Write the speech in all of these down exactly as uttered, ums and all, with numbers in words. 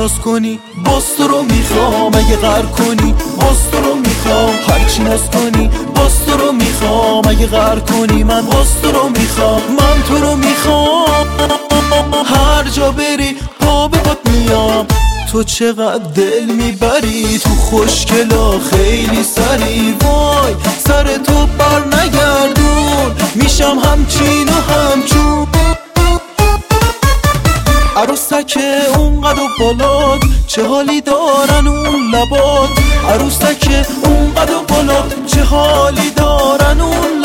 ناز کنی باز تو رو میخوام، اگه غر کنی باز تو رو میخوام. هرچی ناز کنی باز تو رو میخوام، اگه غر کنی من باز تو رو میخوام. من تو رو میخوام، هر جا بری پا به پات میام. تو چقدر دل میبری تو خوشگلا خیلی سری. وای سر تو بر نگردون، میشم همچین و همچون. عروسک اونقدر بالات چه حالی دارن اون لبات. عروسک اونقدر بالات چه حالی دارن اون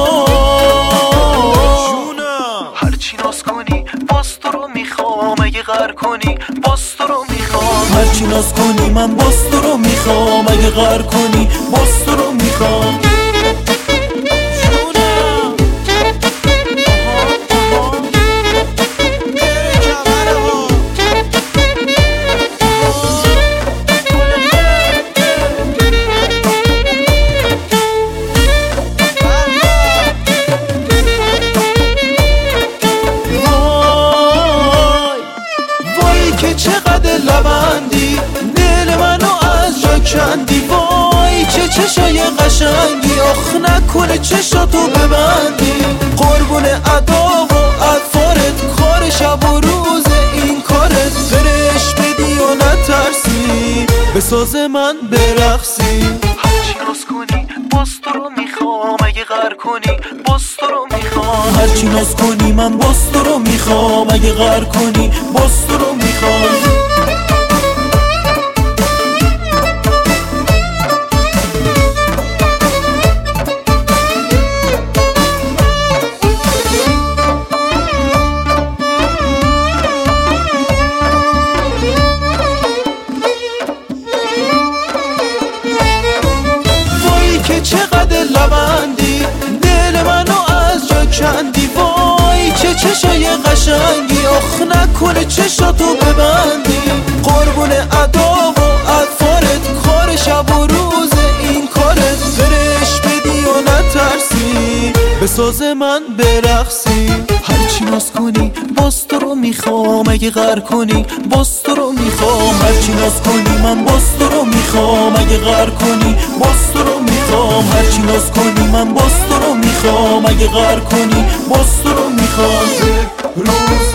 لبات. هرچی ناز کنی باز تو رو میخوام، اگه غر کنی باز تو رو میخوام. هرچی ناز کنی من باز تو رو میخوام، اگه غر کنی باز تو رو میخوام. چقدر لبندی دل منو از جا کندی. وای چه چشای قشنگی، آخ نکنه چشاتو ببندی. قربون ادا و اطوارت، کار شب و روز این کارت. فرش بدی و نترسی، به ساز من برقصی. هرچی ناز کنی باز تو رو میخوام، اگه غر کنی باز تو رو میخوام. هرچی ناز کنی من باز تو رو میخوام، اگه غر کنی باز تو رو میخوام. چقدر لبندی دل منو از جا کندی. وای چه چشای قشنگی، آخ نکنه چشاتو ببندی. قربون ادا و اطوارت، کار شب و روز این کارت. فرش بدی و نترسی، به ساز من برقصی. هرچی ناز کنی باز تو رو میخوام، اگه غر کنی باز تو رو میخوام. هرچی ناز کنی من باز تو رو میخوام، اگه غر کنی باز تو رو میخوام. هرچی ناز کنی من باز تو رو میخوام، اگه غر کنی باز تو رو میخوام.